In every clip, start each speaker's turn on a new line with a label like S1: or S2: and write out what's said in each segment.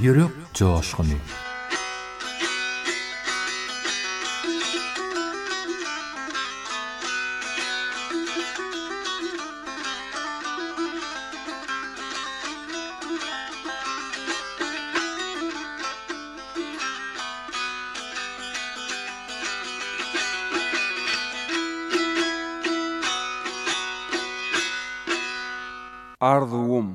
S1: Yürek coşkunu.
S2: Arzuum.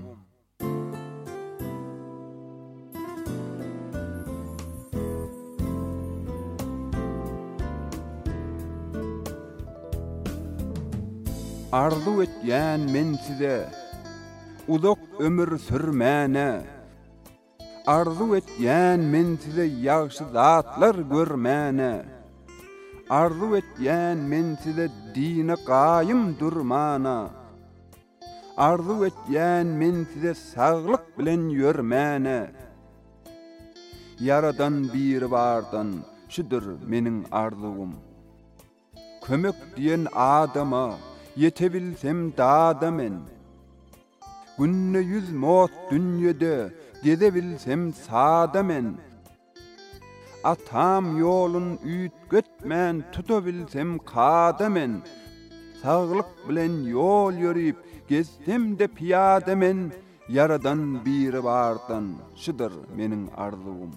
S2: Arzu etýän men size uzak ömür sürmäne. Arzu etýän men size ýagşy zatlar görmäne. Arzu etýän men size dine gaýym durmana. Arzu etýän men size saglyk bilen ýörmäne. Yaradan bir bardan şudur meniň arzuum. Kömek diýen adama yetebilsem dada men. Günne 100 mot dünýede gezebilsem sada men. Atam ýolun ütgetmän tutabilsem kada men. Saglyk bilen ýol ýörüp gezdim de piyade men. Yaradan bir bardan şudur meniň arzuum.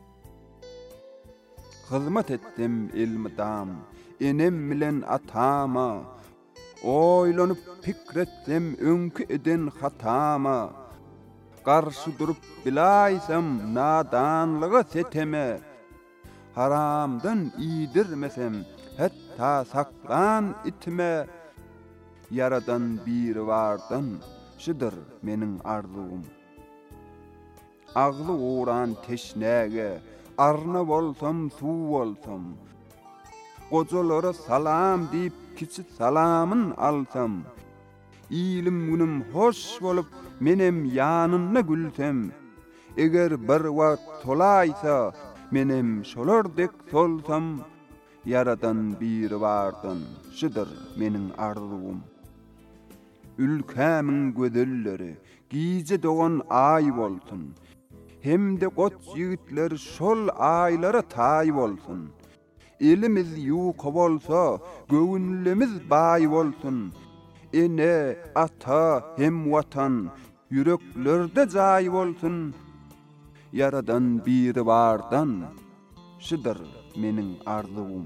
S2: Hyzmat etdim elmidam enem bilen atama. Oýlanyp pikretdim öňkü eden hatama. Garşy durup bilaýsam nadanlyga seteme. Haramdan iýdirmesem hatta saklan itme. Yaradan bir bardan şudur meniň arzuum. Agly uğran teşnäge arna bolsam suw bolsam. Gojalara salam diýip kiçi salamyn alsam. Ilim günüm hoş bolup menem ýanyna gülsem. Eger bir wagt tolaýsa menem şolardek solsam. Yaradan bir bardan şudur meniň arzuum. Ülkämiň gözelleri gize dogan ay bolsun. Hemde goç ýigitler şol aýlara taý bolsun. Elimiz ýuka bolsa, göwnlemiz baý bolsun. Ene, ata, hem watan, yüreklerde jaý bolsun. Yaradan bir bardan şudur meniň arzuum.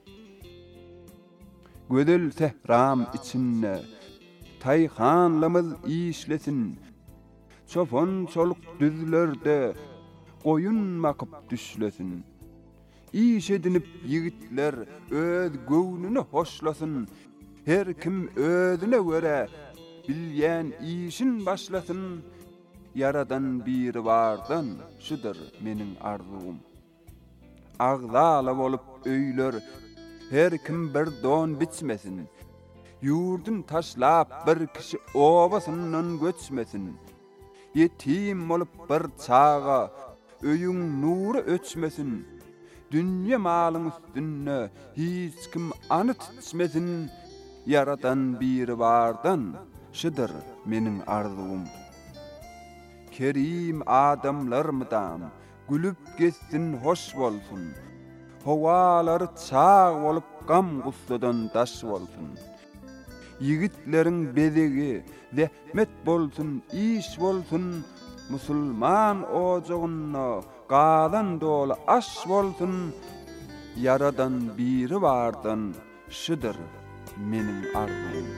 S2: Gözel sehram içinde taýhanlamyz işlesin. Çopon çoluk düzlerde goýun makyp düşlesin. İş edinip ýigitler öz göwnüni hoşlasyn. Her kim özüne göre bilýän işin başlasyn. Yaradan bir bardan şudur meniň arzuum. Agzala bolup öýler her kim bir don biçmesin. Yurdun taşlap bir kişi obasından göçmesin. Yetim olup bir çağa öýüň nuru öçmesin. Dünýä malyň üstünde hiç kim any tutmesin. Yaradan bir bardan şudur meniň arzuum. Kerim adamlarmydam gülüp geçsin hoş bolsun. Howalary çağ bolup gam gussadan taş bolsun. Yigitleriň bedegi zehmet bolsun, iş bolsun. Musulman ojagyna galan dolu aş bolsun. Yaradan biri bardan şudur meniň arzuum.